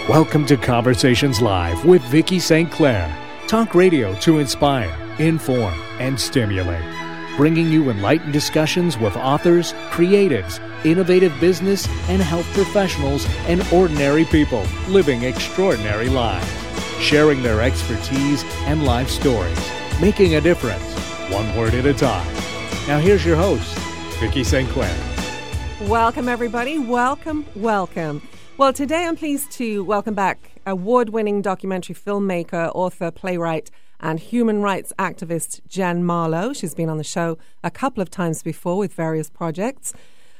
Welcome to Conversations Live with Vicki St. Clair. Talk radio to inspire, inform, and stimulate. Bringing you enlightened discussions with authors, creatives, innovative business and health professionals, and ordinary people living extraordinary lives. Sharing their expertise and life stories. Making a difference, one word at a time. Now here's your host, Vicki St. Clair. Welcome, everybody. Welcome. Well, today I'm pleased to welcome back award-winning documentary filmmaker, author, playwright, and human rights activist Jen Marlowe. She's been on the show a couple of times before with various projects.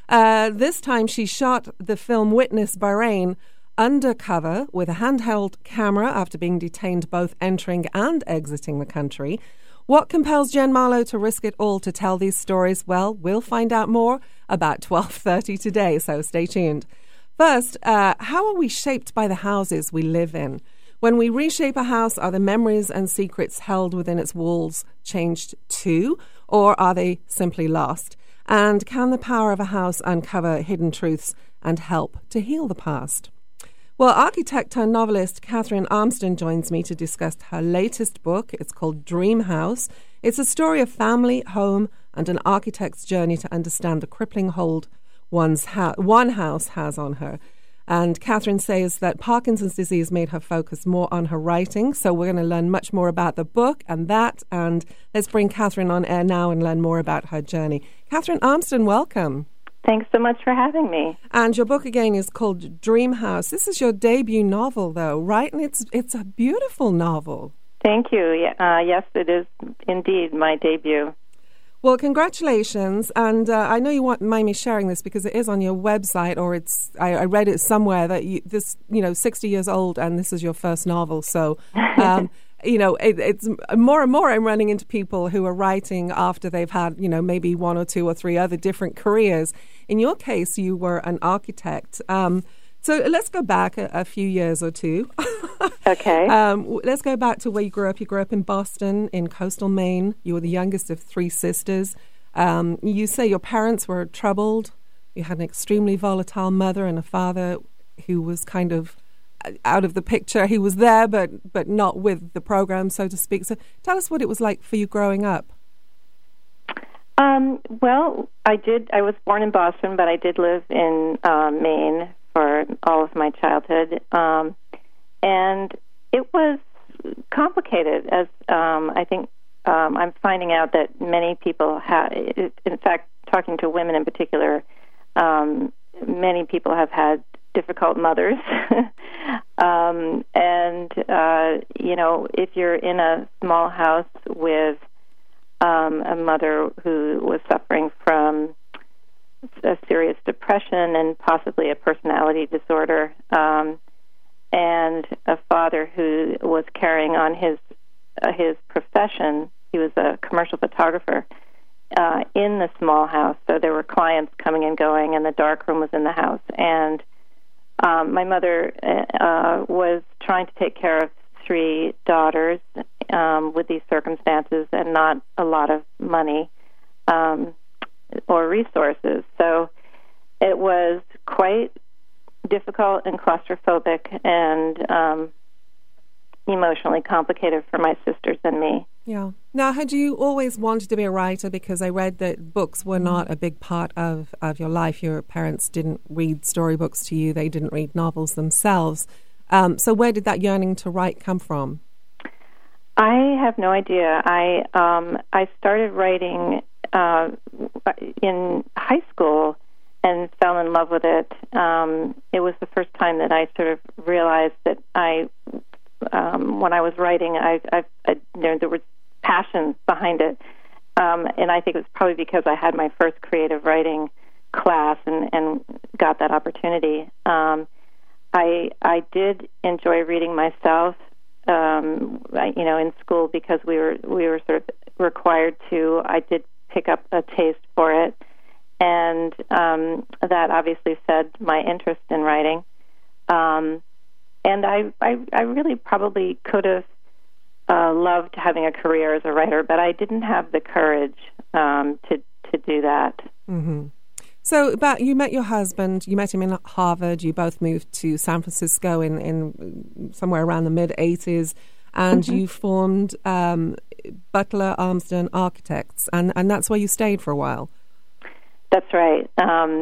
This time she shot the film Witness Bahrain undercover with a handheld camera after being detained both entering and exiting the country. What compels Jen Marlowe to risk it all to tell these stories? Well, we'll find out more about 12:30 today, so stay tuned. First, how are we shaped by the houses we live in? When we reshape a house, are the memories and secrets held within its walls changed too, or are they simply lost? And can the power of a house uncover hidden truths and help to heal the past? Well, architect and novelist Catherine Armstrong joins me to discuss her latest book. It's called Dream House. It's a story of family, home, and an architect's journey to understand the crippling hold one house has on her. And Catherine says that Parkinson's disease made her focus more on her writing. So we're going to learn much more about the book and that. And let's bring Catherine on air now and learn more about her journey. Catherine Armstrong, welcome. Thanks so much for having me. And your book again is called Dream House. This is your debut novel, though, right? And it's a beautiful novel. Thank you. Yes, it is indeed my debut. Well, congratulations, and I know you won't mind me sharing this because it is on your website, or I read it somewhere that this 60 years old, and this is your first novel. So, it's more and more I'm running into people who are writing after they've had, maybe one or two or three other different careers. In your case, you were an architect. So let's go back a few years or two. Okay. Let's go back to where you grew up. You grew up in Boston, in coastal Maine. You were the youngest of three sisters. You say your parents were troubled. You had an extremely volatile mother and a father who was kind of out of the picture. He was there, but not with the program, so to speak. So tell us what it was like for you growing up. Well, I was born in Boston, but I did live in Maine for all of my childhood. And it was complicated, as I think I'm finding out that many people have, in fact, talking to women in particular, many people have had difficult mothers. If you're in a small house with a mother who was suffering from a serious depression and possibly a personality disorder, and a father who was carrying on his profession. He was a commercial photographer in the small house, so there were clients coming and going, and the dark room was in the house. And my mother was trying to take care of three daughters with these circumstances and not a lot of money or resources. So it was quite difficult and claustrophobic and emotionally complicated for my sisters and me. Yeah. Now, had you always wanted to be a writer? Because I read that books were not a big part of your life. Your parents didn't read storybooks to you. They didn't read novels themselves. So where did that yearning to write come from? I have no idea. I started writing in high school and fell in love with it. It was the first time that I sort of realized that when I was writing, there was passion behind it, and I think it was probably because I had my first creative writing class and got that opportunity. I did enjoy reading myself, in school because we were sort of required to. I did pick up a taste for it. And that obviously fed my interest in writing. And I really probably could have loved having a career as a writer, but I didn't have the courage to do that. Mm-hmm. So, but you met your husband, you met him in Harvard, you both moved to San Francisco in somewhere around the mid-'80s, and you formed Butler Armsden Architects, and that's where you stayed for a while. That's right.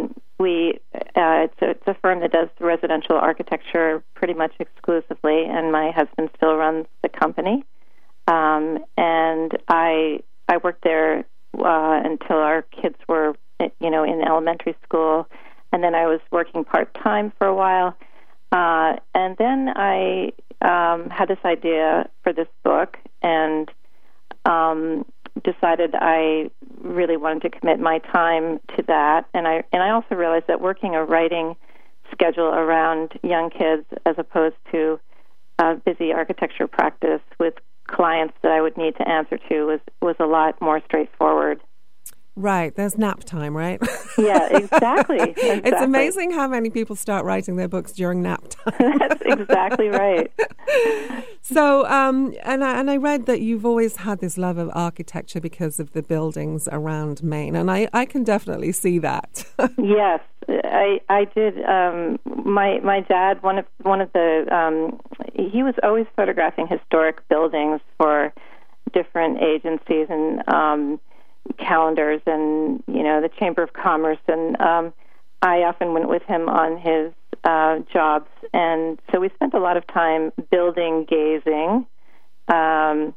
It's a firm that does residential architecture pretty much exclusively, and my husband still runs the company. And I worked there until our kids were, in elementary school, and then I was working part-time for a while. And then I had this idea for this book, and decided I really wanted to commit my time to that. And I also realized that working a writing schedule around young kids as opposed to a busy architecture practice with clients that I would need to answer to was a lot more straightforward. Right, there's nap time, right? Yeah, exactly. It's amazing how many people start writing their books during nap time. That's exactly right. So, and I read that you've always had this love of architecture because of the buildings around Maine, and I can definitely see that. Yes, I did. My dad, one of the he was always photographing historic buildings for different agencies and calendars and the Chamber of Commerce, and I often went with him on his jobs, and so we spent a lot of time building gazing. And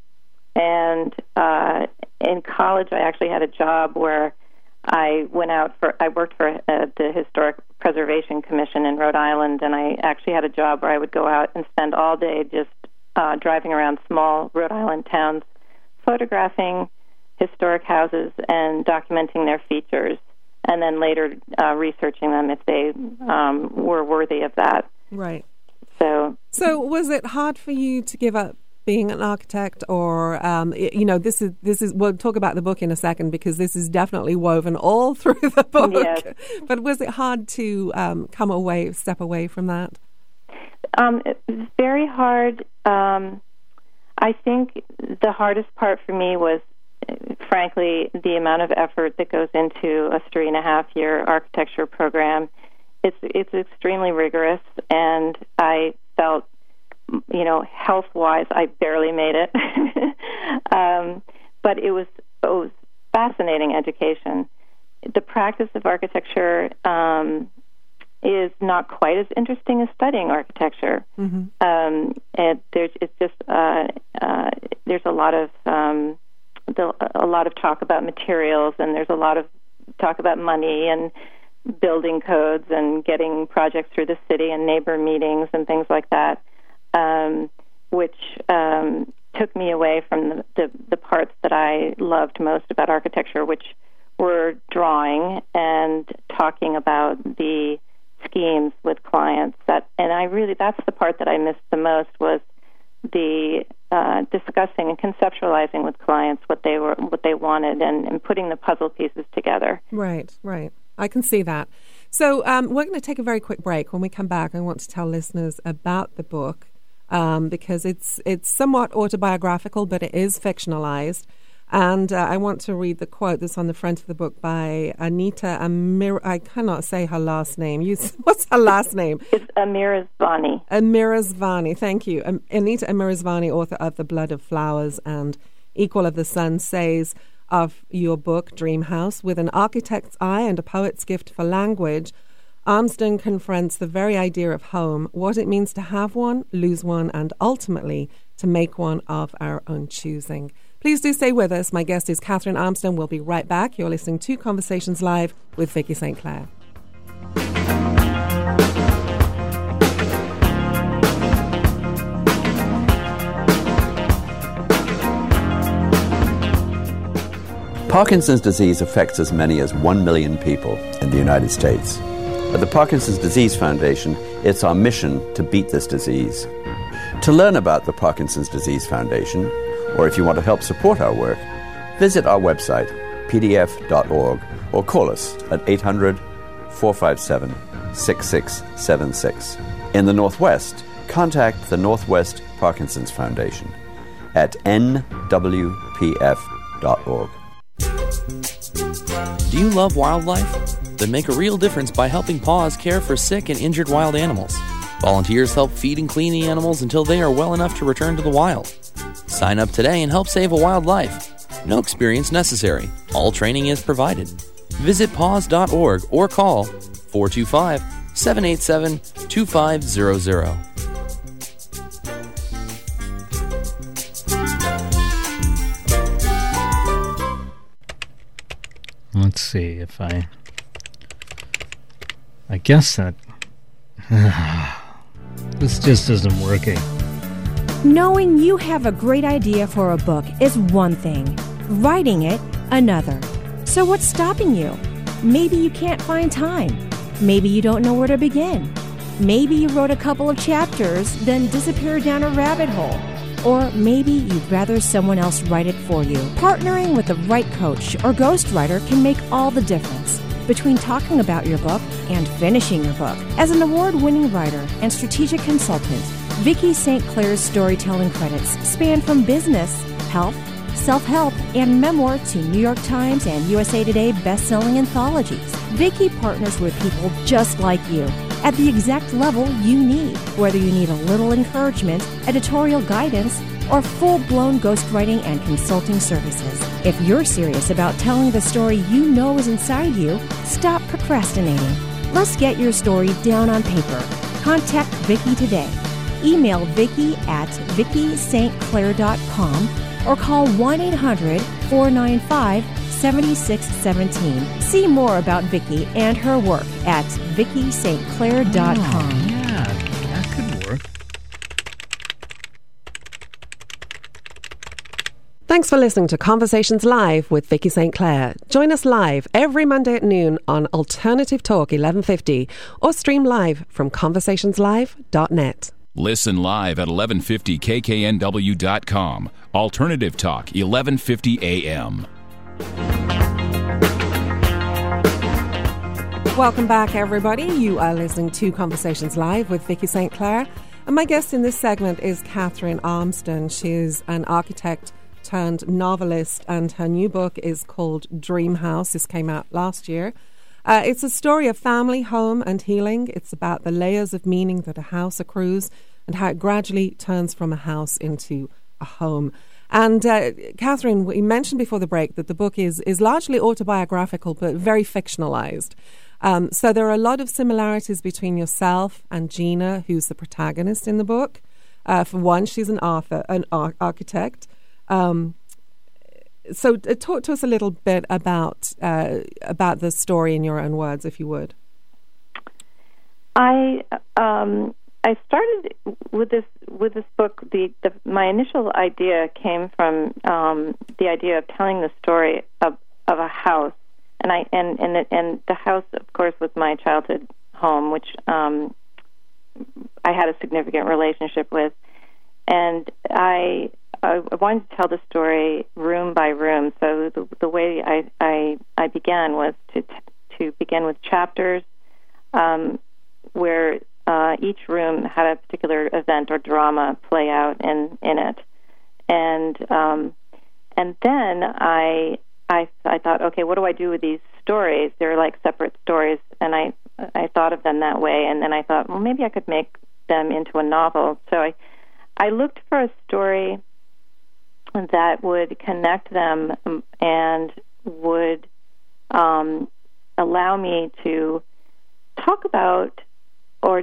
in college, I actually had a job where I worked for the Historic Preservation Commission in Rhode Island, and I actually had a job where I would go out and spend all day just driving around small Rhode Island towns, photographing historic houses and documenting their features, and then later researching them if they were worthy of that. Right. So was it hard for you to give up being an architect, or this is we'll talk about the book in a second because this is definitely woven all through the book. Yes. But was it hard to step away from that? It was very hard. I think the hardest part for me was, frankly, the amount of effort that goes into a 3.5-year architecture program. It's extremely rigorous, and I felt, health-wise, I barely made it. But it was fascinating education. The practice of architecture is not quite as interesting as studying architecture. Mm-hmm. And there's a lot of talk about materials, and there's a lot of talk about money and building codes and getting projects through the city and neighbor meetings and things like that, which took me away from the parts that I loved most about architecture, which were drawing and talking about the schemes with clients. That's the part that I missed the most, was the discussing and conceptualizing with clients what they wanted and putting the puzzle pieces together. Right. I can see that. So we're going to take a very quick break. When we come back, I want to tell listeners about the book because it's somewhat autobiographical, but it is fictionalized. And I want to read the quote that's on the front of the book by Anita I cannot say her last name. What's her last name? It's Amirazvani. Amirazvani, thank you. Anita Amirazvani, author of The Blood of Flowers and Equal of the Sun, says of your book, Dream House, with an architect's eye and a poet's gift for language, Armsden confronts the very idea of home, what it means to have one, lose one, and ultimately to make one of our own choosing. Please do stay with us. My guest is Catherine Armsden. We'll be right back. You're listening to Conversations Live with Vicki St. Clair. Parkinson's disease affects as many as 1 million people in the United States. At the Parkinson's Disease Foundation, it's our mission to beat this disease. To learn about the Parkinson's Disease Foundation, or if you want to help support our work, visit our website, pdf.org, or call us at 800-457-6676. In the Northwest, contact the Northwest Parkinson's Foundation at nwpf.org. Do you love wildlife? that make a real difference by helping PAWS care for sick and injured wild animals. Volunteers help feed and clean the animals until they are well enough to return to the wild. Sign up today and help save a wildlife. No experience necessary. All training is provided. Visit paws.org or call 425-787-2500. Let's see if I guess that this just isn't working. Knowing you have a great idea for a book is one thing, writing it another. So what's stopping you? Maybe you can't find time. Maybe you don't know where to begin. Maybe you wrote a couple of chapters, then disappeared down a rabbit hole. Or maybe you'd rather someone else write it for you. Partnering with the right coach or ghostwriter can make all the difference between talking about your book and finishing your book. As an award-winning writer and strategic consultant, Vicki St. Clair's storytelling credits span from business, health, self-help, and memoir to New York Times and USA Today best-selling anthologies. Vicki partners with people just like you at the exact level you need, whether you need a little encouragement, editorial guidance, or full-blown ghostwriting and consulting services. If you're serious about telling the story you know is inside you, stop procrastinating. Let's get your story down on paper. Contact Vicki today. Email Vicki at VickiSt.Clair.com or call 1-800-495-7617. See more about Vicki and her work at VickiSt.Clair.com. Oh, yeah, that could work. Thanks for listening to Conversations Live with Vicki St. Clair. Join us live every Monday at noon on Alternative Talk 1150 or stream live from conversationslive.net. Listen live at 1150kknw.com. Alternative Talk, 1150 AM. Welcome back, everybody. You are listening to Conversations Live with Vicki St. Clair. And my guest in this segment is Catherine Armston. She's an architect turned novelist, and her new book is called Dream House. This came out last year. It's a story of family, home, and healing. It's about the layers of meaning that a house accrues and how it gradually turns from a house into a home. And Catherine, we mentioned before the break that the book is largely autobiographical but very fictionalized. So there are a lot of similarities between yourself and Gina, who's the protagonist in the book. For one, she's an architect. So talk to us a little bit about the story in your own words, if you would. I started with this book. My initial idea came from the idea of telling the story of a house, and the house, of course, was my childhood home, which I had a significant relationship with, and I wanted to tell the story room by room. So the way I began was to begin with chapters where each room had a particular event or drama play out in it, and then I thought, okay, what do I do with these stories? They're like separate stories, and I thought of them that way, and then I thought, well, maybe I could make them into a novel. So I looked for a story that would connect them and would allow me to talk about or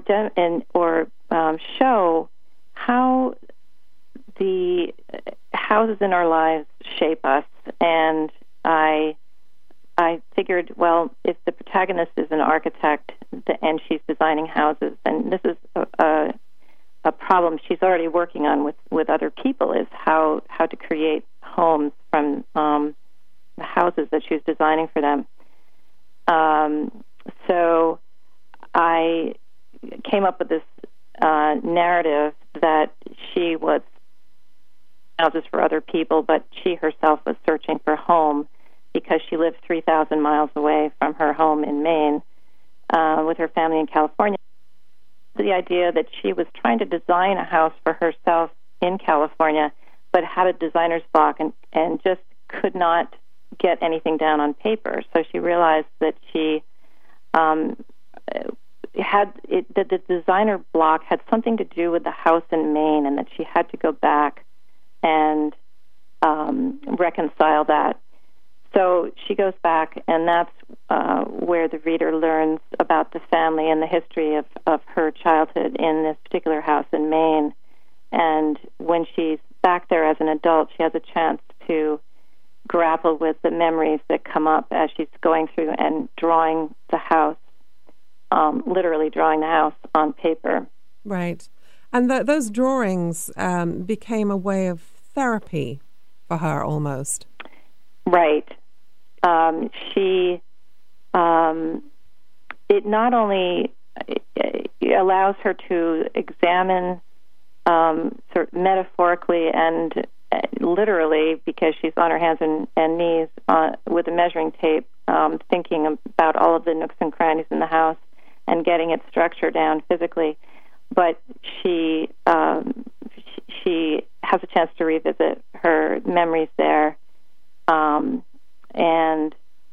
show how the houses in our lives shape us. And I figured, well, if the protagonist is an architect and she's designing houses, then this is a problem she's already working on with other people, is how to create homes from the houses that she's designing for them. So I came up with this narrative that she was houses for other people, but she herself was searching for home because she lived 3,000 miles away from her home in Maine with her family in California. The idea that she was trying to design a house for herself in California, but had a designer's block and just could not get anything down on paper. So she realized that she that the designer block had something to do with the house in Maine, and that she had to go back and reconcile that. So she goes back, and that's where the reader learns about the family and the history of her childhood in this particular house in Maine. And when she's back there as an adult, she has a chance to grapple with the memories that come up as she's going through and drawing the house, literally drawing the house on paper. Right. And those drawings became a way of therapy for her, almost. Right. It not only allows her to examine sort of metaphorically and literally, because she's on her hands and knees with a measuring tape, thinking about all of the nooks and crannies in the house and getting its structure down physically. But she has a chance to revisit her memories there, and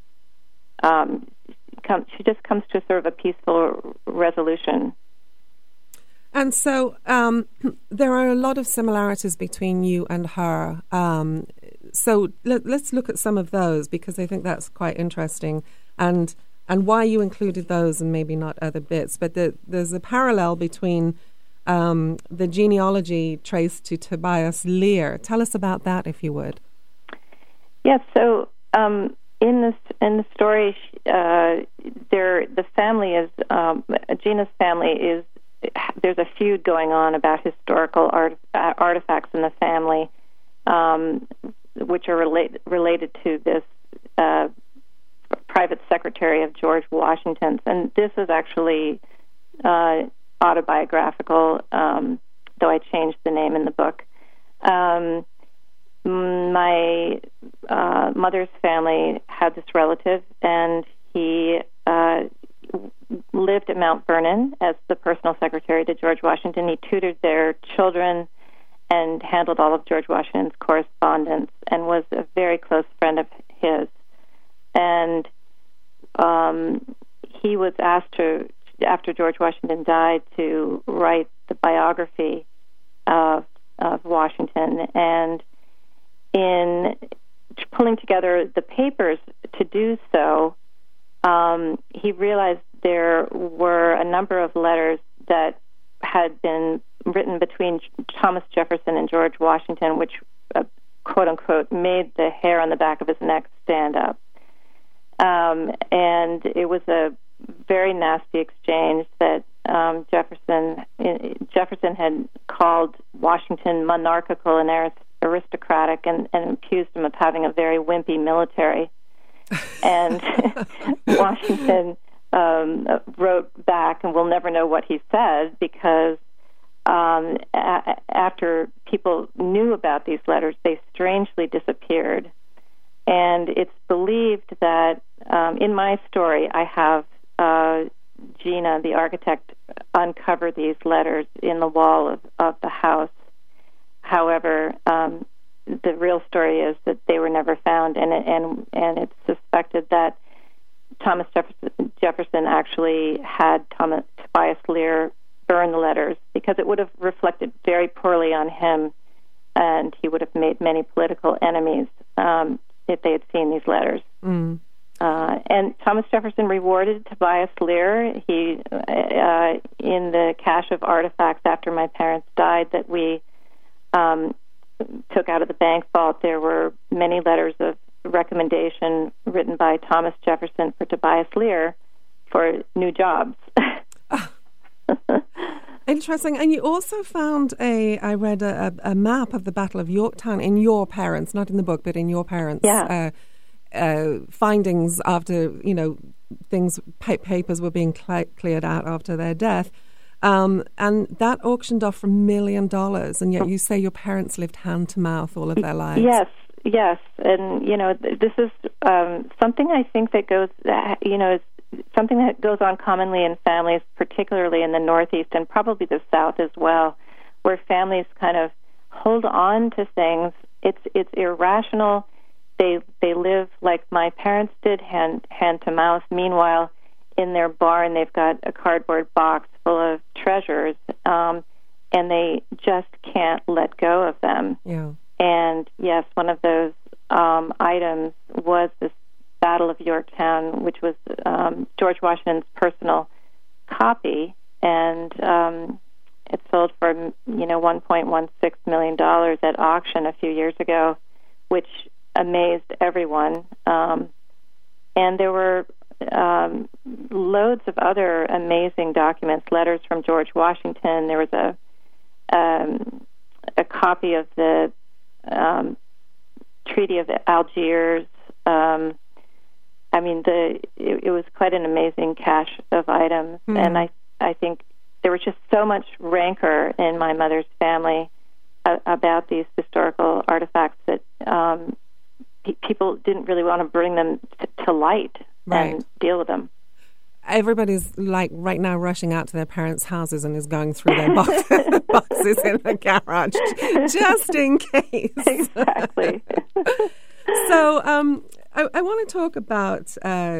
she just comes to sort of a peaceful resolution. And so there are a lot of similarities between you and her. So let's look at some of those, because I think that's quite interesting, and why you included those and maybe not other bits. But there's a parallel between the genealogy traced to Tobias Lear. Tell us about that, if you would. Yes. So in the story, the family is Gina's family is. There's a feud going on about historical artifacts in the family, which are related to this private secretary of George Washington's. And this is actually autobiographical, though I changed the name in the book. My mother's family had this relative, and he lived at Mount Vernon as the personal secretary to George Washington. He tutored their children and handled all of George Washington's correspondence, and was a very close friend of his. And he was asked to, after George Washington died, to write the biography of Washington. And in pulling together the papers to do so, he realized there were a number of letters that had been written between Thomas Jefferson and George Washington, which, quote unquote, made the hair on the back of his neck stand up. And it was a very nasty exchange that Jefferson had called Washington monarchical and aristocratic, and accused him of having a very wimpy military. And Washington wrote back, and we'll never know what he said, because after people knew about these letters, they strangely disappeared. And it's believed that in my story, I have Gina, the architect, uncover these letters in the wall of the house. However, the real story is that they were never found, and it's suspected that Thomas Jefferson actually had Tobias Lear burn the letters, because it would have reflected very poorly on him, and he would have made many political enemies if they had seen these letters. Mm. And Thomas Jefferson rewarded Tobias Lear. He, in the cache of artifacts after my parents died that we took out of the bank vault, there were many letters of recommendation written by Thomas Jefferson for Tobias Lear for new jobs. Interesting. And you also found I read a map of the Battle of Yorktown in your parents, not in the book, but in your parents' findings after, papers were being cleared out after their death. And that auctioned off for $1 million, and yet you say your parents lived hand to mouth all of their lives. Yes. And, this is something I think that goes, is something that goes on commonly in families, particularly in the Northeast and probably the South as well, where families kind of hold on to things. It's irrational. They live like my parents did, hand to mouth. Meanwhile, in their barn, they've got a cardboard box full of treasures, and they just can't let go of them. Yeah. And yes, one of those items was this Battle of Yorktown, which was George Washington's personal copy, and it sold for $1.16 million at auction a few years ago, which amazed everyone. And there were loads of other amazing documents, letters from George Washington. There was a copy of the Treaty of Algiers. It was quite an amazing cache of items, and I think there was just so much rancor in my mother's family about these historical artifacts that people didn't really want to bring them to light and deal with them. Everybody's like right now rushing out to their parents' houses and is going through their boxes in the garage just in case. Exactly. So I want to talk about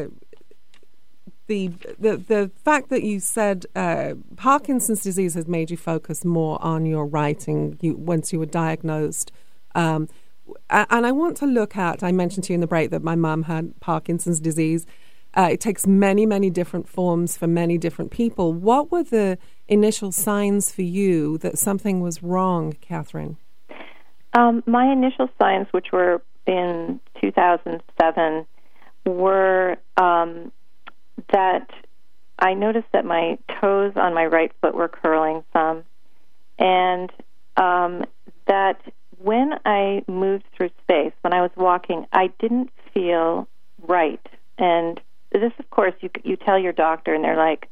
the fact that you said Parkinson's disease has made you focus more on your writing once you were diagnosed. And I want to look at, I mentioned to you in the break that my mum had Parkinson's disease. It takes many, many different forms for many different people. What were the initial signs for you that something was wrong, Catherine? My initial signs, which were in 2007, were that I noticed that my toes on my right foot were curling some, and that when I moved through space, when I was walking, I didn't feel right. And this, of course, you tell your doctor, and they're like,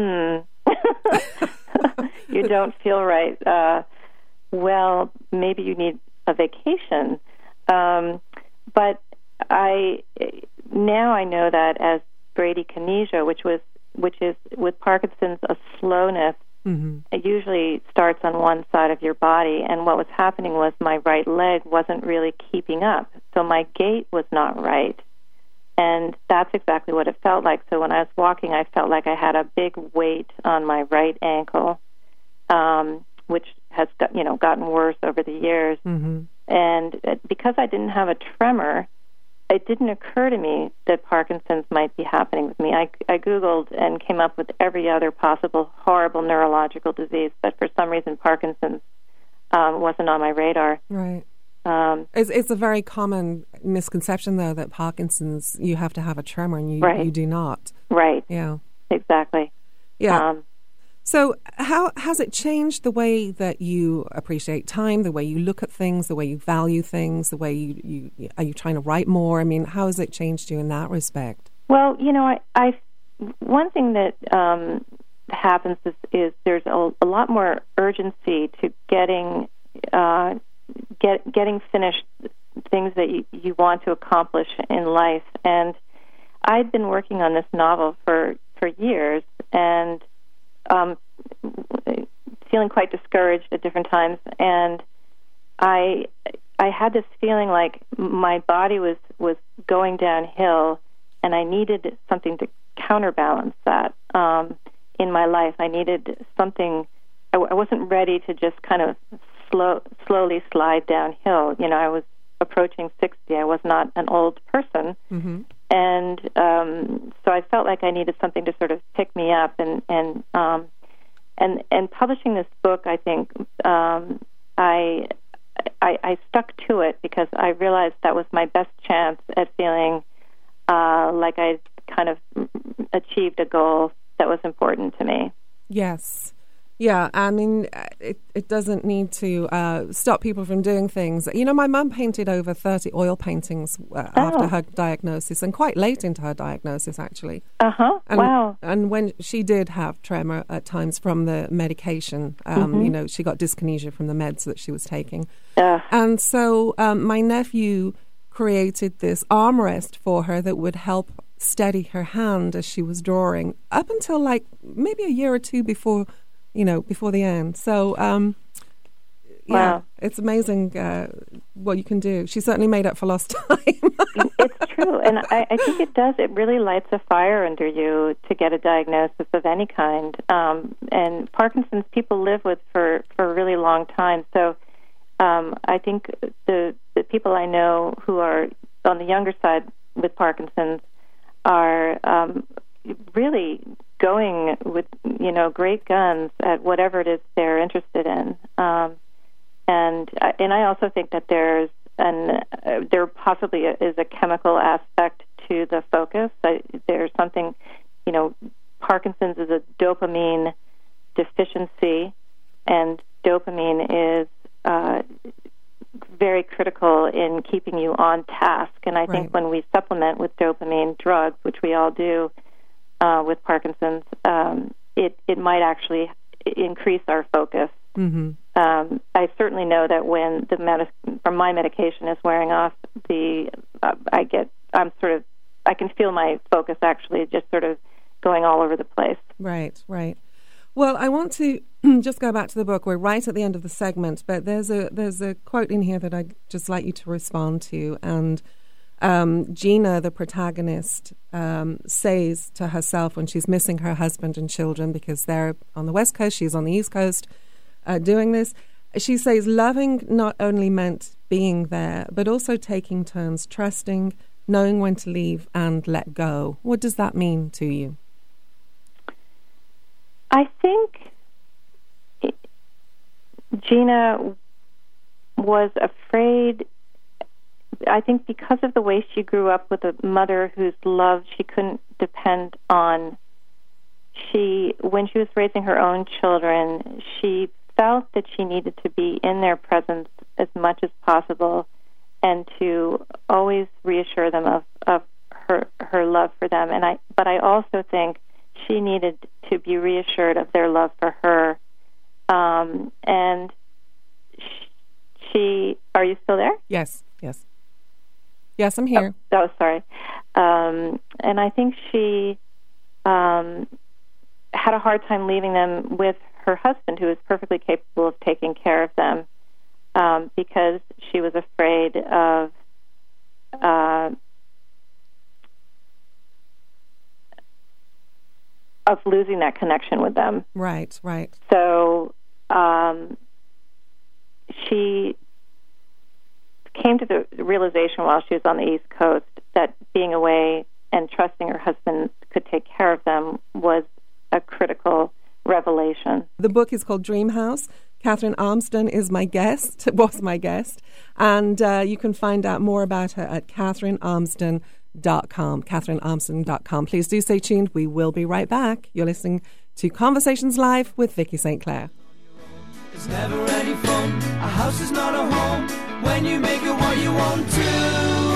you don't feel right. Well, maybe you need a vacation. But now I know that as bradykinesia, which is with Parkinson's a slowness. Mm-hmm. It usually starts on one side of your body, and what was happening was my right leg wasn't really keeping up, so my gait was not right, and that's exactly what it felt like. So when I was walking, I felt like I had a big weight on my right ankle, which has gotten worse over the years. Mm-hmm. And because I didn't have a tremor, it didn't occur to me that Parkinson's might be happening with me. I Googled and came up with every other possible horrible neurological disease, but for some reason Parkinson's wasn't on my radar. Right. It's a very common misconception, though, that Parkinson's, you have to have a tremor, and you do not. Right. Yeah. Exactly. Yeah. So how has it changed the way that you appreciate time, the way you look at things, the way you value things, the way you are you trying to write more? I mean, how has it changed you in that respect? Well, I one thing that happens is there's a lot more urgency to getting finished things that you want to accomplish in life. And I'd been working on this novel for years, and feeling quite discouraged at different times, and I had this feeling like my body was going downhill, and I needed something to counterbalance that in my life. I needed something. I wasn't ready to just kind of slowly slide downhill. I was approaching 60. I was not an old person. Mm-hmm. And so I felt like I needed something to sort of pick me up, and publishing this book, I think I stuck to it because I realized that was my best chance at feeling like I'd kind of achieved a goal that was important to me. Yes. Yeah, I mean, it doesn't need to stop people from doing things. My mum painted over 30 oil paintings after her diagnosis, and quite late into her diagnosis, actually. Uh-huh, wow. And when she did have tremor at times from the medication, she got dyskinesia from the meds that she was taking. And so my nephew created this armrest for her that would help steady her hand as she was drawing, up until like maybe a year or two before the end. So Wow. It's amazing what you can do. She certainly made up for lost time. It's true, and I think it does. It really lights a fire under you to get a diagnosis of any kind. And Parkinson's people live with for a really long time. So I think the people I know who are on the younger side with Parkinson's are really going with, great guns at whatever it is they're interested in. And I also think that there possibly is a chemical aspect to the focus. There's something, Parkinson's is a dopamine deficiency, and dopamine is very critical in keeping you on task. And I think when we supplement with dopamine drugs, which we all do with Parkinson's, it might actually increase our focus. Mm-hmm. I certainly know that when from my medication is wearing off, I can feel my focus actually just sort of going all over the place. Right. Well, I want to just go back to the book. We're right at the end of the segment, but there's a quote in here that I'd just like you to respond to. And Gina, the protagonist, says to herself when she's missing her husband and children because they're on the West Coast, she's on the East Coast doing this, she says loving not only meant being there, but also taking turns, trusting, knowing when to leave and let go. What does that mean to you? I think Gina was afraid, I think because of the way she grew up with a mother whose love she couldn't depend on. When she was raising her own children, she felt that she needed to be in their presence as much as possible and to always reassure them of her love for them. But I also think she needed to be reassured of their love for her. And she, are you still there? Yes, I'm here. Oh, sorry. And I think she had a hard time leaving them with her husband, who was perfectly capable of taking care of them, because she was afraid of losing that connection with them. Right. So she came to the realization while she was on the East Coast that being away and trusting her husband could take care of them was a critical revelation. The book is called Dream House. Catherine Armston was my guest, and you can find out more about her at CatherineArmston.com. CatherineArmston.com. Please do stay tuned. We will be right back. You're listening to Conversations Live with Vicky St. Clair. It's never any fun. A house is not a home when you make it what you want to.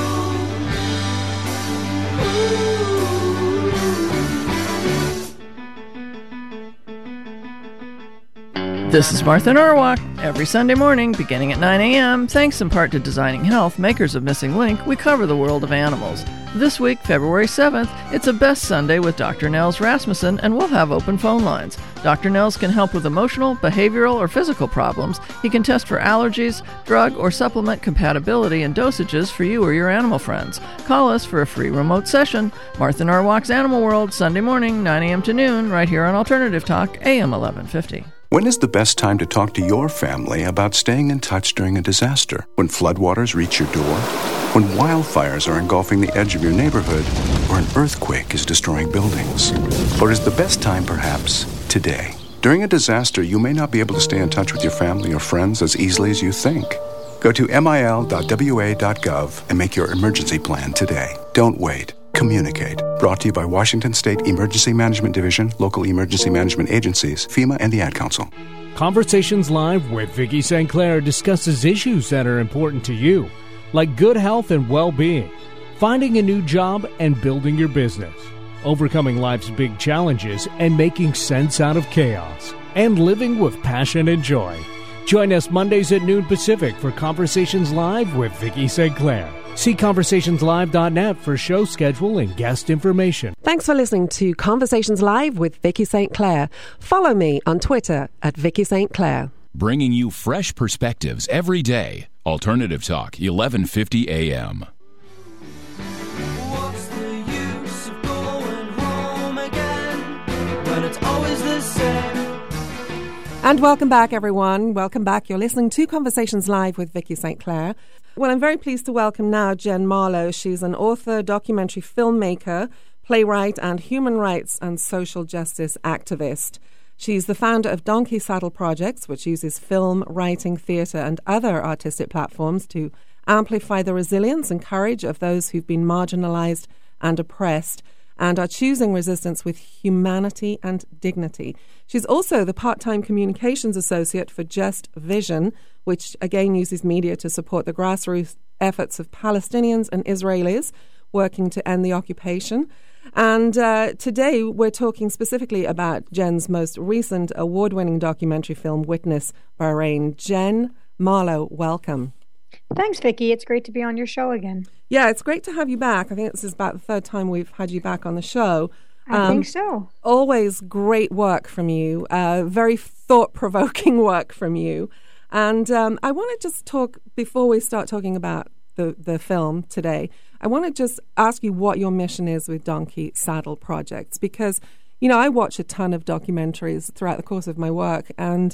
This is Martha Norwalk. Every Sunday morning, beginning at 9 a.m., thanks in part to Designing Health, makers of Missing Link, we cover the world of animals. This week, February 7th, it's a Best Sunday with Dr. Nels Rasmussen, and we'll have open phone lines. Dr. Nels can help with emotional, behavioral, or physical problems. He can test for allergies, drug or supplement compatibility and dosages for you or your animal friends. Call us for a free remote session. Martha Norwalk's Animal World, Sunday morning, 9 a.m. to noon, right here on Alternative Talk, AM 1150. When is the best time to talk to your family about staying in touch during a disaster? When floodwaters reach your door? When wildfires are engulfing the edge of your neighborhood? Or an earthquake is destroying buildings? Or is the best time perhaps today? During a disaster, you may not be able to stay in touch with your family or friends as easily as you think. Go to mil.wa.gov and make your emergency plan today. Don't wait. Communicate. Brought to you by Washington State Emergency Management Division, local emergency management agencies, FEMA, and the Ad Council. Conversations Live with Vicky St. Clair discusses issues that are important to you, like good health and well-being, finding a new job and building your business, overcoming life's big challenges and making sense out of chaos, and living with passion and joy. Join us Mondays at noon Pacific for Conversations Live with Vicky St. Clair. See conversationslive.net for show schedule and guest information. Thanks for listening to Conversations Live with Vicky St. Clair. Follow me on Twitter at Vicky St. Clair. bringing you fresh perspectives every day. Alternative Talk, 1150 a.m. What's the use of going home again when it's always the same? And welcome back, everyone. Welcome back. You're listening to Conversations Live with Vicky St. Clair. Well, I'm very pleased to welcome now Jen Marlowe. She's an author, documentary filmmaker, playwright, and human rights and social justice activist. She's the founder of Donkey Saddle Projects, which uses film, writing, theatre and other artistic platforms to amplify the resilience and courage of those who've been marginalised and oppressed and are choosing resistance with humanity and dignity. She's also the part-time communications associate for Just Vision, which again uses media to support the grassroots efforts of Palestinians and Israelis working to end the occupation. And today we're talking specifically about Jen's most recent award-winning documentary film, Witness Bahrain. Jen Marlowe, welcome. Thanks, Vicky. It's great to be on your show again. Yeah, it's great to have you back. I think this is about the third time we've had you back on the show. I think so. Always great work from you, very thought-provoking work from you. And I want to just talk, before we start talking about the film today, I want to just ask you what your mission is with Donkey Saddle Projects, because, you know, I watch a ton of documentaries throughout the course of my work, and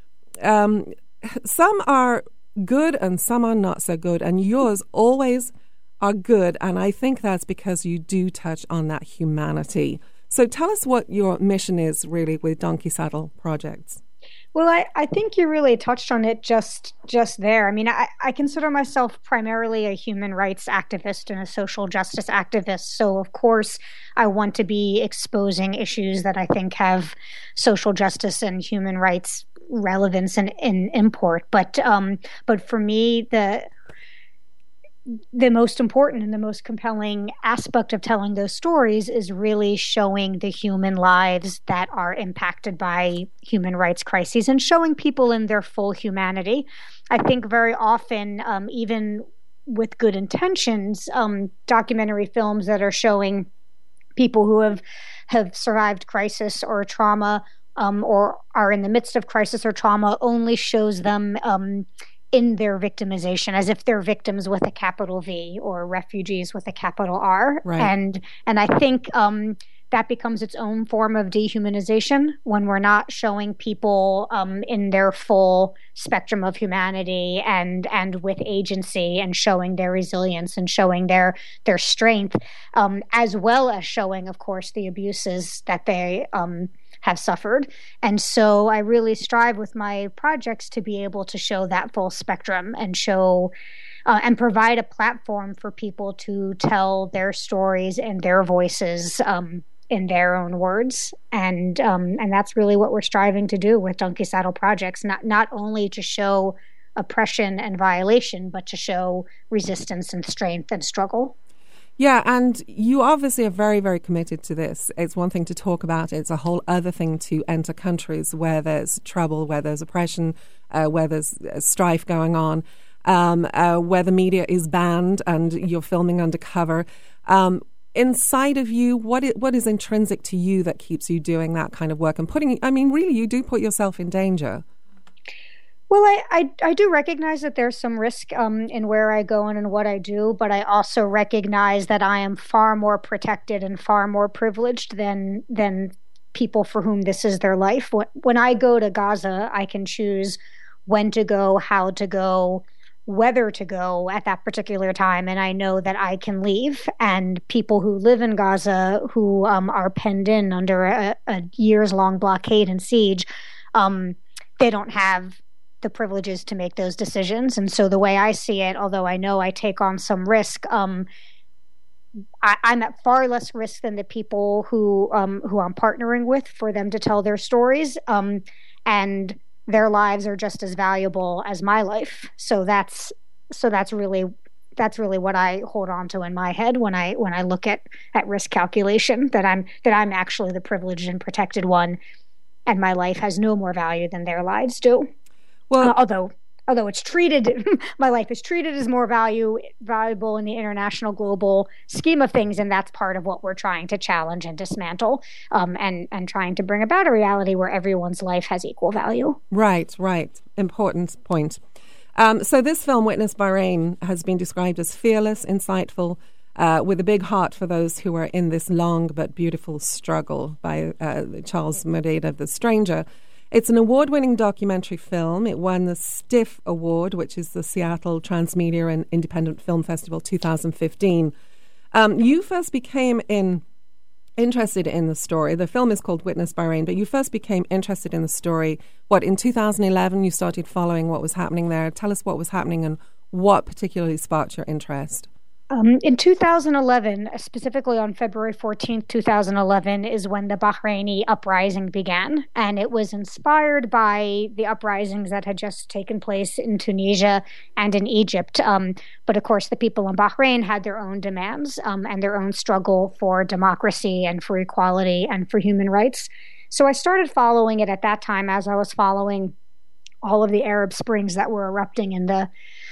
some are good and some are not so good, and yours always are good, and I think that's because you do touch on that humanity. So tell us what your mission is really with Donkey Saddle Projects. Well, I think you really touched on it just there. I mean, I consider myself primarily a human rights activist and a social justice activist. So, of course, I want to be exposing issues that I think have social justice and human rights relevance and import. But for me, the most important and the most compelling aspect of telling those stories is really showing the human lives that are impacted by human rights crises and showing people in their full humanity. I think very often, even with good intentions, documentary films that are showing people who have survived crisis or trauma or are in the midst of crisis or trauma only shows them in their victimization, as if they're victims with a capital V or refugees with a capital R. Right. And I think that becomes its own form of dehumanization when we're not showing people in their full spectrum of humanity and with agency, and showing their resilience and showing their strength, as well as showing, of course, the abuses that they have suffered. And so I really strive with my projects to be able to show that full spectrum and show and provide a platform for people to tell their stories and their voices in their own words. And that's really what we're striving to do with Donkey Saddle Projects, not only to show oppression and violation, but to show resistance and strength and struggle. Yeah, and you obviously are very, very committed to this. It's one thing to talk about it. It's a whole other thing to enter countries where there's trouble, where there's oppression, where there's strife going on, where the media is banned and you're filming undercover. Inside of you, what is intrinsic to you that keeps you doing that kind of work and really, you do put yourself in danger. Well, I do recognize that there's some risk in where I go and in what I do, but I also recognize that I am far more protected and far more privileged than people for whom this is their life. When I go to Gaza, I can choose when to go, how to go, whether to go at that particular time, and I know that I can leave. And people who live in Gaza, who are penned in under a years-long blockade and siege, they don't have the privileges to make those decisions. And so the way I see it, although I know I take on some risk, I'm at far less risk than the people who I'm partnering with for them to tell their stories, and their lives are just as valuable as my life. So that's really what I hold on to in my head when I look at risk calculation, that I'm actually the privileged and protected one, and my life has no more value than their lives do. Well, although although it's treated, my life is treated as more valuable in the international global scheme of things, and that's part of what we're trying to challenge and dismantle, and trying to bring about a reality where everyone's life has equal value. Right. Important point. So this film, Witness Bahrain, has been described as fearless, insightful, with a big heart for those who are in this long but beautiful struggle, by Charles Moreira, The Stranger. It's an award-winning documentary film. It won the STIFF Award, which is the Seattle Transmedia and Independent Film Festival 2015. You first became interested in the story. The film is called Witness Bahrain, but you first became interested in the story, in 2011 you started following what was happening there. Tell us what was happening and what particularly sparked your interest. In 2011, specifically on February 14th, 2011, is when the Bahraini uprising began. And it was inspired by the uprisings that had just taken place in Tunisia and in Egypt. But of course, the people in Bahrain had their own demands and their own struggle for democracy and for equality and for human rights. So I started following it at that time as I was following all of the Arab Springs that were erupting in the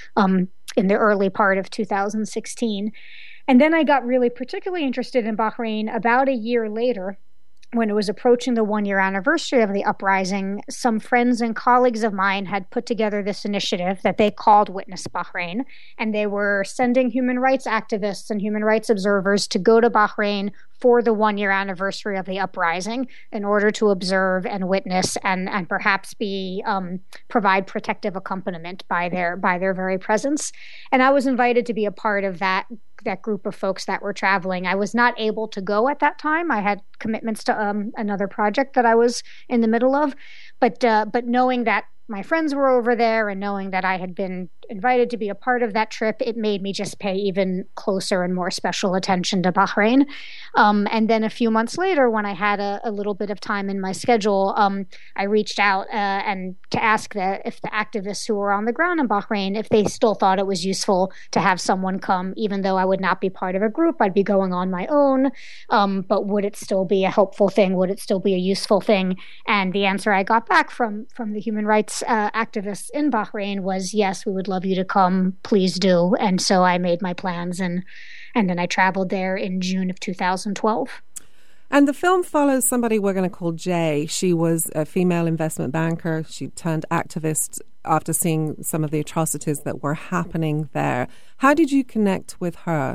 early part of 2016. And then I got really particularly interested in Bahrain about a year later, when it was approaching the 1-year anniversary of the uprising. Some friends and colleagues of mine had put together this initiative that they called Witness Bahrain, and they were sending human rights activists and human rights observers to go to Bahrain for the 1-year anniversary of the uprising in order to observe and witness and perhaps provide protective accompaniment by their very presence. And I was invited to be a part of that group of folks that were traveling. I was not able to go at that time. I had commitments to another project that I was in the middle of, but knowing that my friends were over there and knowing that I had been invited to be a part of that trip, it made me just pay even closer and more special attention to Bahrain. And then a few months later, when I had a little bit of time in my schedule, I reached out and to ask if the activists who were on the ground in Bahrain, if they still thought it was useful to have someone come, even though I would not be part of a group, I'd be going on my own. But would it still be a helpful thing? Would it still be a useful thing? And the answer I got back from the human rights activists in Bahrain was, yes, we would love you to come, please do. And so I made my plans, and then I traveled there in June of 2012. And the film follows somebody we're going to call Jay. She was a female investment banker. She turned activist after seeing some of the atrocities that were happening there. How did you connect with her?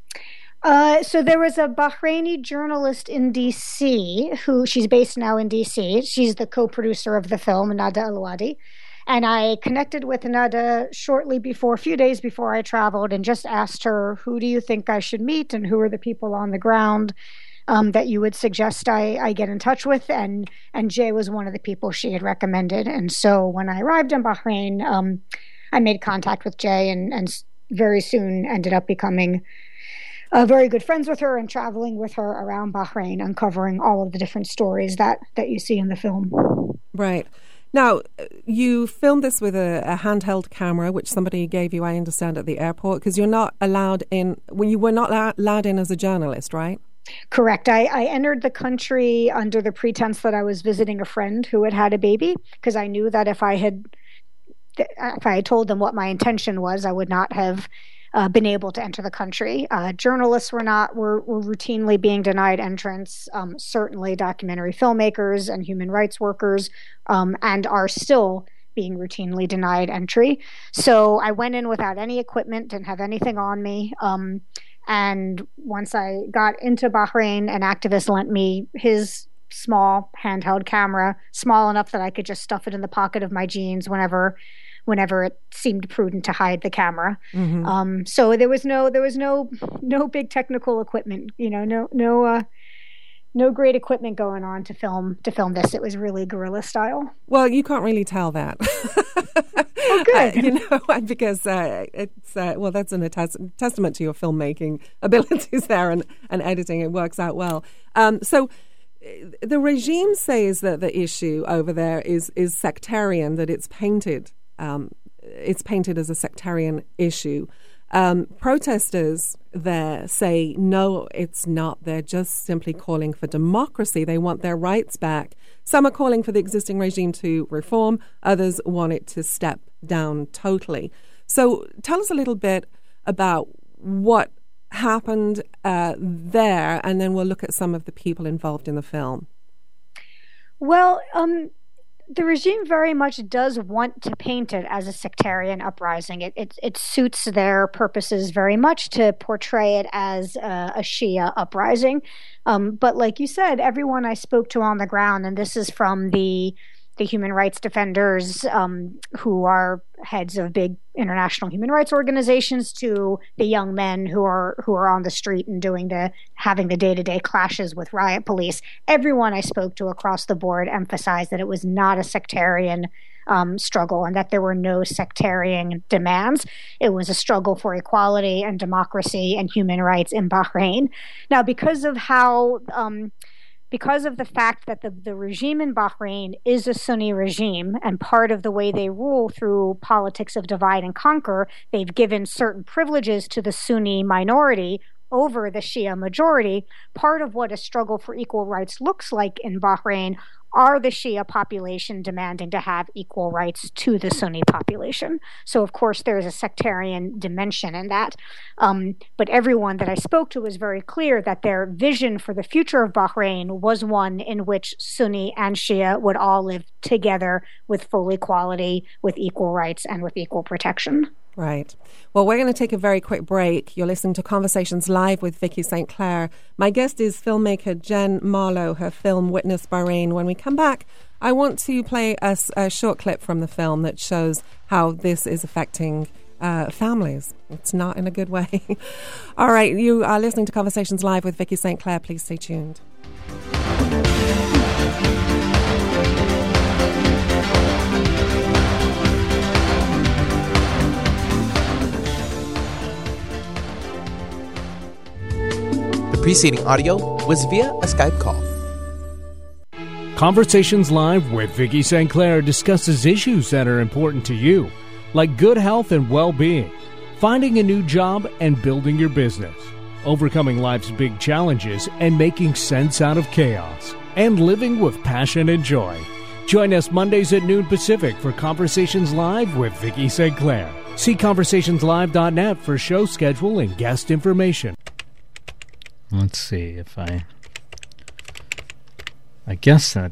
So there was a Bahraini journalist in D.C. she's based now in D.C. She's the co-producer of the film, Nada Al-Wadi. And I connected with Nada a few days before I traveled, and just asked her, who do you think I should meet and who are the people on the ground that you would suggest I get in touch with? And Jay was one of the people she had recommended. And so when I arrived in Bahrain, I made contact with Jay and very soon ended up becoming very good friends with her and traveling with her around Bahrain, uncovering all of the different stories that you see in the film. Right. Now, you filmed this with a handheld camera, which somebody gave you, I understand, at the airport, because you're not allowed in. Well, you were not allowed in as a journalist, right? Correct. I entered the country under the pretense that I was visiting a friend who had a baby, because I knew that if I had told them what my intention was, I would not have been able to enter the country. Journalists were routinely being denied entrance. Certainly documentary filmmakers and human rights workers, and are still being routinely denied entry. So I went in without any equipment, didn't have anything on me. And once I got into Bahrain, an activist lent me his small handheld camera, small enough that I could just stuff it in the pocket of my jeans whenever it seemed prudent to hide the camera. Mm-hmm. So there was no big technical equipment, no great equipment going on to film this. It was really guerrilla style. Well, you can't really tell that. Oh, good. Because it's that's a testament to your filmmaking abilities there and editing. It works out well. So the regime says that the issue over there is sectarian, that it's painted. It's painted as a sectarian issue. Protesters there say, no, it's not. They're just simply calling for democracy. They want their rights back. Some are calling for the existing regime to reform. Others want it to step down totally. So tell us a little bit about what happened there, and then we'll look at some of the people involved in the film. Well, the regime very much does want to paint it as a sectarian uprising. It suits their purposes very much to portray it as a Shia uprising. But like you said, everyone I spoke to on the ground, and this is from the human rights defenders who are heads of big international human rights organizations, to the young men who are on the street and having the day-to-day clashes with riot police. Everyone I spoke to across the board emphasized that it was not a sectarian struggle and that there were no sectarian demands. It was a struggle for equality and democracy and human rights in Bahrain. Now, because of the fact that the regime in Bahrain is a Sunni regime, and part of the way they rule through politics of divide and conquer, they've given certain privileges to the Sunni minority over the Shia majority. Part of what a struggle for equal rights looks like in Bahrain are the Shia population demanding to have equal rights to the Sunni population. So, of course, there's a sectarian dimension in that. But everyone that I spoke to was very clear that their vision for the future of Bahrain was one in which Sunni and Shia would all live together with full equality, with equal rights, and with equal protection. Right. Well, we're going to take a very quick break. You're listening to Conversations Live with Vicky St. Clair. My guest is filmmaker Jen Marlowe, her film Witness Bahrain. When we come back, I want to play a short clip from the film that shows how this is affecting families. It's not in a good way. All right, you are listening to Conversations Live with Vicky St. Clair. Please stay tuned. The preceding audio was via a Skype call. Conversations Live with Vicky St. Clair discusses issues that are important to you, like good health and well-being, finding a new job and building your business, overcoming life's big challenges and making sense out of chaos, and living with passion and joy. Join us Mondays at noon Pacific for Conversations Live with Vicky St. Clair. See conversationslive.net for show schedule and guest information. Let's see if I guess that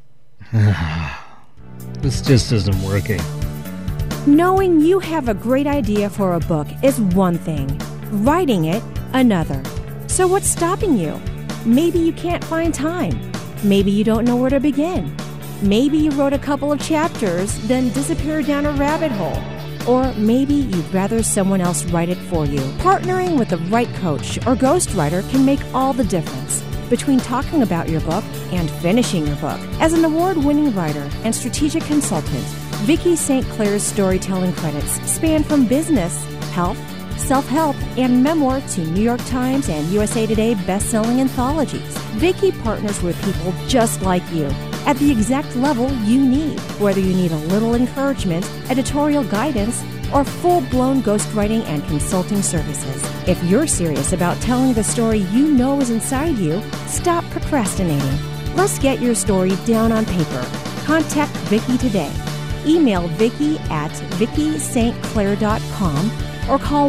this just isn't working. Knowing you have a great idea for a book is one thing. Writing it, another. So what's stopping you? Maybe you can't find time. Maybe you don't know where to begin. Maybe you wrote a couple of chapters, then disappeared down a rabbit hole. Or maybe you'd rather someone else write it for you. Partnering with the right coach or ghostwriter can make all the difference between talking about your book and finishing your book. As an award-winning writer and strategic consultant, Vicky St. Clair's storytelling credits span from business, health, self-help, and memoir to New York Times and USA Today best-selling anthologies. Vicky partners with people just like you at the exact level you need, whether you need a little encouragement, editorial guidance, or full-blown ghostwriting and consulting services. If you're serious about telling the story you know is inside you, stop procrastinating. Let's get your story down on paper. Contact Vicky today. Email Vicky at VickySt.Clair.com or call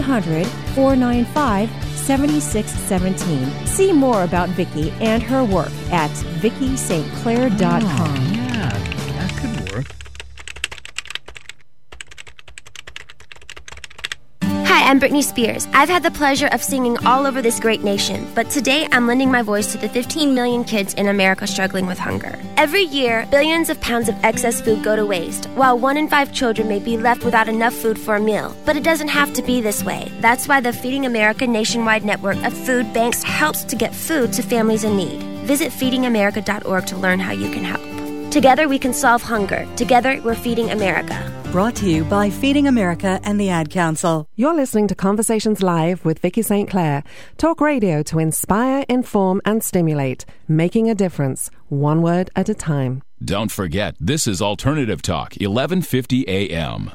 1-800-495-7617. See more about Vicky and her work at VickySt.Clair.com. Oh, yeah, that could work. Hi, I'm Britney Spears. I've had the pleasure of singing all over this great nation, but today I'm lending my voice to the 15 million kids in America struggling with hunger. Every year, billions of pounds of excess food go to waste, while 1 in 5 children may be left without enough food for a meal. But it doesn't have to be this way. That's why the Feeding America nationwide network of food banks helps to get food to families in need. Visit feedingamerica.org to learn how you can help. Together we can solve hunger. Together we're feeding America. Brought to you by Feeding America and the Ad Council. You're listening to Conversations Live with Vicky St. Clair. Talk radio to inspire, inform, and stimulate. Making a difference, one word at a time. Don't forget, this is Alternative Talk, 1150 AM.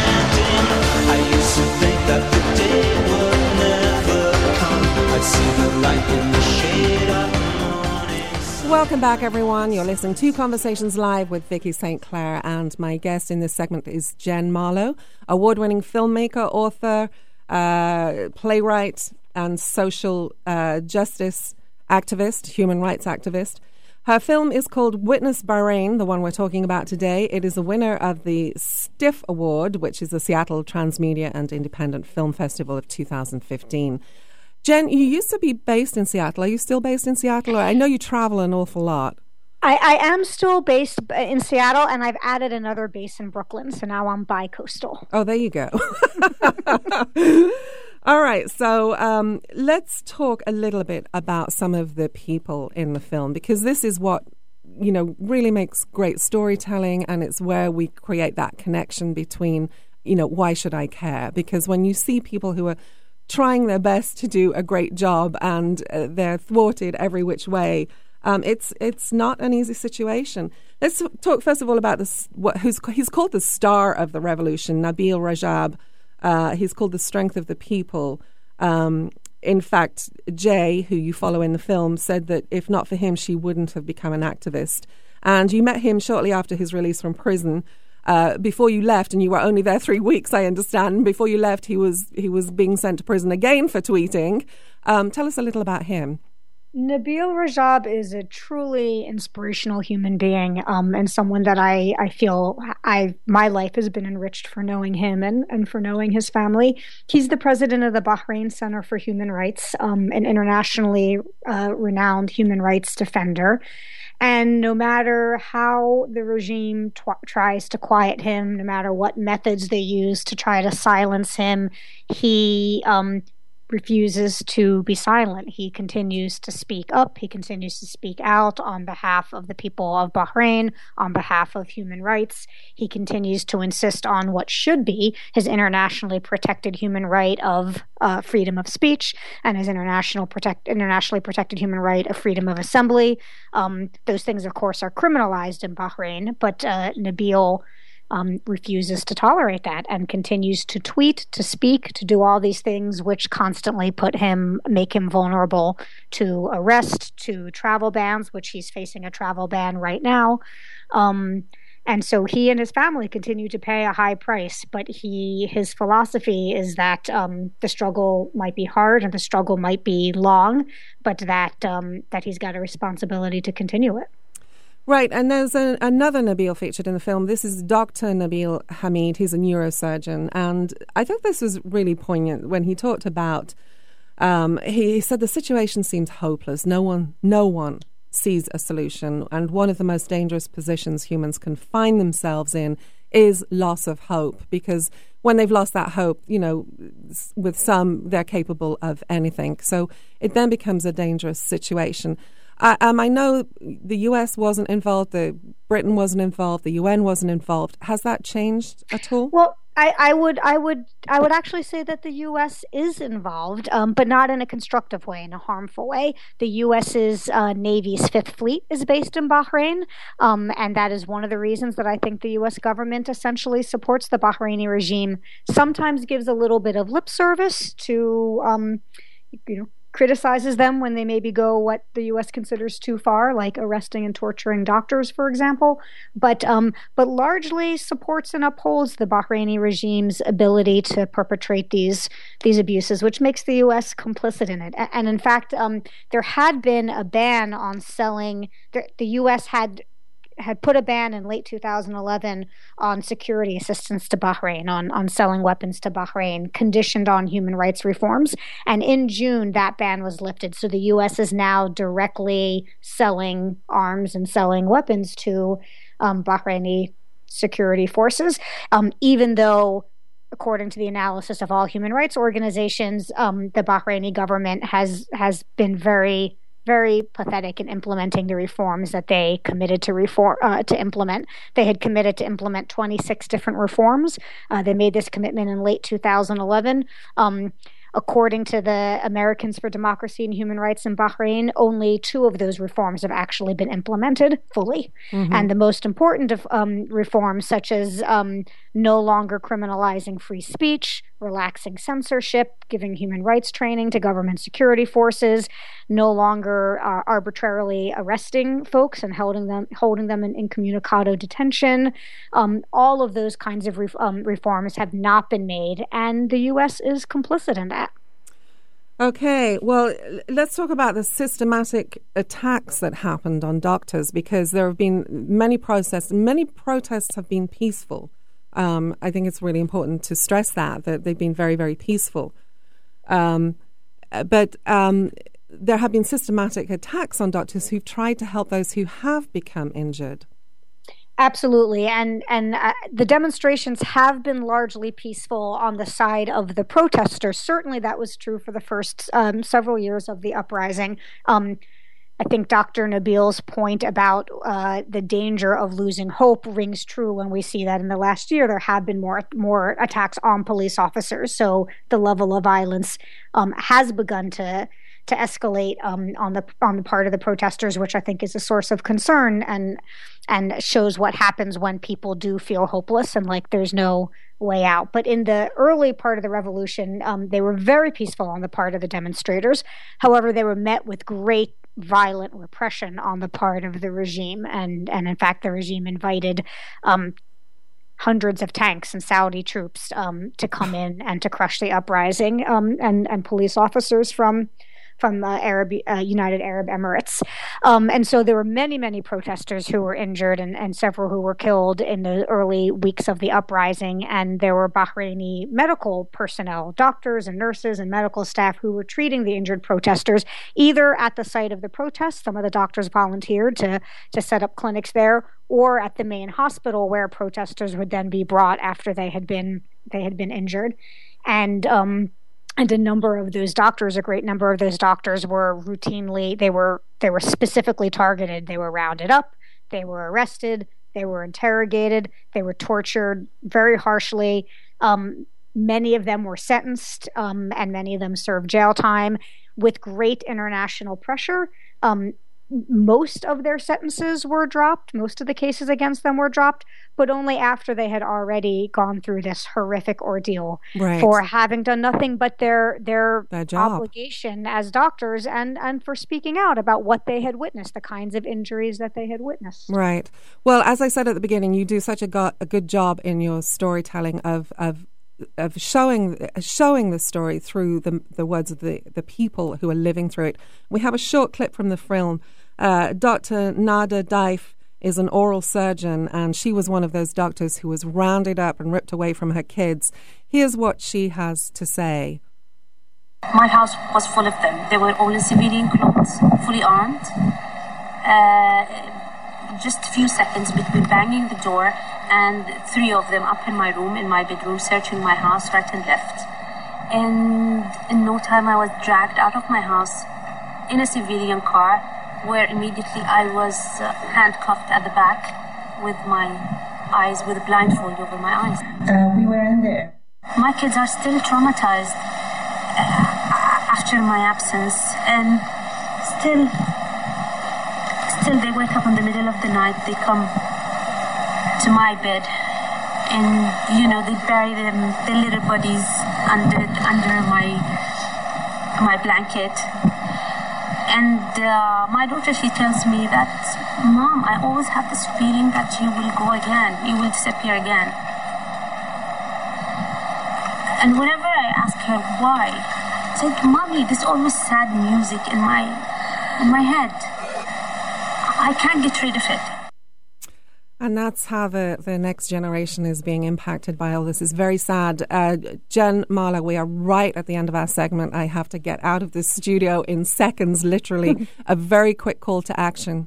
I used to think that the day would never come. I'd see the light in the shade of the morning sun. Welcome back, everyone. You're listening to Conversations Live with Vicky St. Clair, and my guest in this segment is Jen Marlowe, award-winning filmmaker, author, playwright, and social justice activist, human rights activist. Her film is called Witness Bahrain, the one we're talking about today. It is a winner of the STIFF Award, which is the Seattle Transmedia and Independent Film Festival of 2015. Jen, you used to be based in Seattle. Are you still based in Seattle? I know you travel an awful lot. I am still based in Seattle, and I've added another base in Brooklyn, so now I'm bi-coastal. Oh, there you go. All right, so let's talk a little bit about some of the people in the film, because this is what, you know, really makes great storytelling, and it's where we create that connection between, you know, why should I care? Because when you see people who are trying their best to do a great job and they're thwarted every which way, it's not an easy situation. Let's talk first of all about this. He's called the star of the revolution, Nabil Rajab. He's called the strength of the people. In fact, Jay, who you follow in the film, said that if not for him, she wouldn't have become an activist. And you met him shortly after his release from prison. Before you left, and you were only there 3 weeks, I understand. Before you left, he was being sent to prison again for tweeting. Tell us a little about him. Nabil Rajab is a truly inspirational human being, and someone that I feel my life has been enriched for knowing him and for knowing his family. He's the president of the Bahrain Center for Human Rights, an internationally renowned human rights defender. And no matter how the regime tries to quiet him, no matter what methods they use to try to silence him, he refuses to be silent. He continues to speak up. He continues to speak out on behalf of the people of Bahrain, on behalf of human rights. He continues to insist on what should be his internationally protected human right of freedom of speech and his internationally protected human right of freedom of assembly. Those things, of course, are criminalized in Bahrain, but Nabil refuses to tolerate that and continues to tweet, to speak, to do all these things which constantly make him vulnerable to arrest, to travel bans, which he's facing a travel ban right now. And so he and his family continue to pay a high price, but his philosophy is that the struggle might be hard and the struggle might be long, but that he's got a responsibility to continue it. Right, and there's another Nabil featured in the film. This is Dr. Nabil Hamid. He's a neurosurgeon, and I think this was really poignant when he talked about, he said the situation seems hopeless. No one sees a solution, and one of the most dangerous positions humans can find themselves in is loss of hope, because when they've lost that hope, you know, with some, they're capable of anything. So it then becomes a dangerous situation. I know the US wasn't involved, Britain wasn't involved, the UN wasn't involved. Has that changed at all? Well, I would actually say that the U.S. is involved, but not in a constructive way, in a harmful way. The U.S.'s Navy's Fifth Fleet is based in Bahrain, and that is one of the reasons that I think the U.S. government essentially supports the Bahraini regime. Sometimes gives a little bit of lip service to, criticizes them when they maybe go what the U.S. considers too far, like arresting and torturing doctors, for example, but largely supports and upholds the Bahraini regime's ability to perpetrate these abuses, which makes the U.S. complicit in it. And in fact, there had been a ban on selling. The U.S. had put a ban in late 2011 on security assistance to Bahrain, on selling weapons to Bahrain, conditioned on human rights reforms. And in June, that ban was lifted. So the U.S. is now directly selling arms and selling weapons to Bahraini security forces, even though, according to the analysis of all human rights organizations, the Bahraini government has been very, very pathetic in implementing the reforms that they committed to implement. They had committed to implement 26 different reforms. They made this commitment in late 2011. According to the Americans for Democracy and Human Rights in Bahrain, only 2 of those reforms have actually been implemented fully. Mm-hmm. And the most important of reforms, such as no longer criminalizing free speech, relaxing censorship, giving human rights training to government security forces, no longer arbitrarily arresting folks and holding them in incommunicado detention. All of those kinds of reforms have not been made, and the U.S. is complicit in that. Okay, well, let's talk about the systematic attacks that happened on doctors, because there have been many protests. Many protests have been peaceful. I think it's really important to stress that they've been very, very peaceful. But there have been systematic attacks on doctors who've tried to help those who have become injured. Absolutely, and the demonstrations have been largely peaceful on the side of the protesters. Certainly, that was true for the first several years of the uprising. I think Dr. Nabil's point about the danger of losing hope rings true when we see that in the last year there have been more attacks on police officers. So the level of violence has begun to escalate on the part of the protesters, which I think is a source of concern and shows what happens when people do feel hopeless and like there's no way out. But in the early part of the revolution, they were very peaceful on the part of the demonstrators. However, they were met with great violent repression on the part of the regime, and in fact, the regime invited hundreds of tanks and Saudi troops to come in and to crush the uprising, and police officers from United Arab Emirates. And so there were many protesters who were injured and several who were killed in the early weeks of the uprising. And there were Bahraini medical personnel, doctors and nurses and medical staff who were treating the injured protesters either at the site of the protest. Some of the doctors volunteered to set up clinics there, or at the main hospital where protesters would then be brought after they had been injured. And a number of those doctors, a great number of those doctors were routinely, they were specifically targeted. They were rounded up, they were arrested, they were interrogated, they were tortured very harshly. Many of them were sentenced, and many of them served jail time with great international pressure. Most of their sentences were dropped. Most of the cases against them were dropped, but only after they had already gone through this horrific ordeal for having done nothing but their obligation as doctors and for speaking out about what they had witnessed, the kinds of injuries that they had witnessed. Right. Well, as I said at the beginning, you do such a good job in your storytelling of showing the story through the words of the people who are living through it. We have a short clip from the film. Dr. Nada Daif is an oral surgeon, and she was one of those doctors who was rounded up and ripped away from her kids. Here's what she has to say. My house was full of them. They were all in civilian clothes, fully armed. Just a few seconds between banging the door and three of them up in my room, in my bedroom, searching my house right and left. And in no time I was dragged out of my house in a civilian car, where immediately I was handcuffed at the back with my eyes, with a blindfold over my eyes. We were in there. My kids are still traumatized after my absence, and still they wake up in the middle of the night, they come to my bed, and they bury their little bodies under my blanket. And my daughter, she tells me that, Mom, I always have this feeling that you will go again, you will disappear again. And whenever I ask her why, I said, Mommy, there's always sad music in my head. I can't get rid of it. And that's how the next generation is being impacted by all this. It's very sad. Jen Marlar, we are right at the end of our segment. I have to get out of this studio in seconds, literally. A very quick call to action.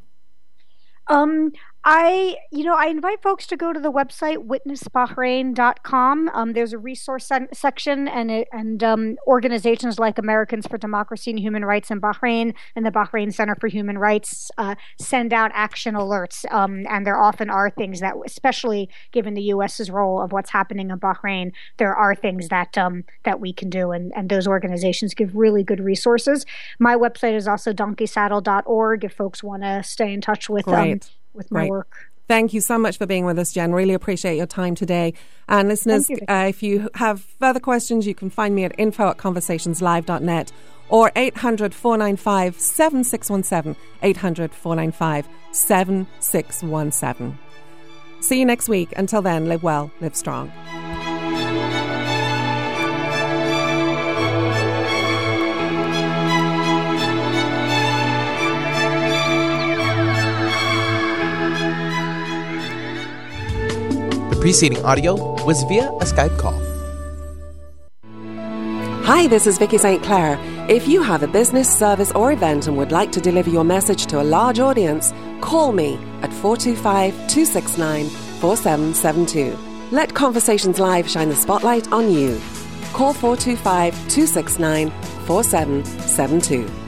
I invite folks to go to the website witnessbahrain.com. There's a resource section and organizations like Americans for Democracy and Human Rights in Bahrain and the Bahrain Center for Human Rights send out action alerts. And there often are things that, especially given the U.S.'s role of what's happening in Bahrain, there are things that we can do. And those organizations give really good resources. My website is also donkeysaddle.org if folks want to stay in touch with my work. Thank you so much for being with us, Jen. Really appreciate your time today. And listeners, if you have further questions, you can find me at info@conversationslive.net or 800-495-7617, 800-495-7617. See you next week. Until then, live well, live strong. The preceding audio was via a Skype call. Hi, this is Vicky St. Clair. If you have a business, service or event and would like to deliver your message to a large audience, call me at 425-269-4772. Let Conversations Live shine the spotlight on you. Call 425-269-4772.